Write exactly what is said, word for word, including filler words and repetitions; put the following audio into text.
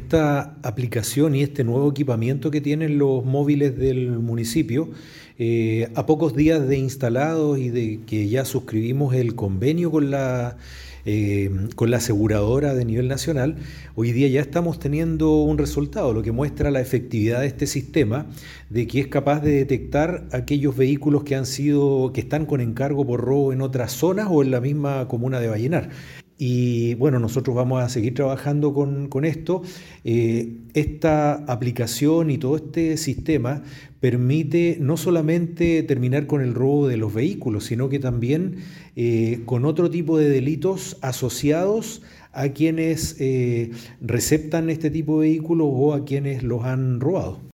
esta aplicación y este nuevo equipamiento que tienen los móviles del municipio, eh, a pocos días de instalados y de que ya suscribimos el convenio con la, eh, con la aseguradora de nivel nacional, hoy día ya estamos teniendo un resultado, lo que muestra la efectividad de este sistema, de que es capaz de detectar aquellos vehículos que han sido, que están con encargo por robo en otras zonas o en la misma comuna de Vallenar. Y bueno, nosotros vamos a seguir trabajando con, con esto. Eh, esta aplicación y todo este sistema permite no solamente terminar con el robo de los vehículos, sino que también eh, con otro tipo de delitos asociados a quienes eh, receptan este tipo de vehículos o a quienes los han robado.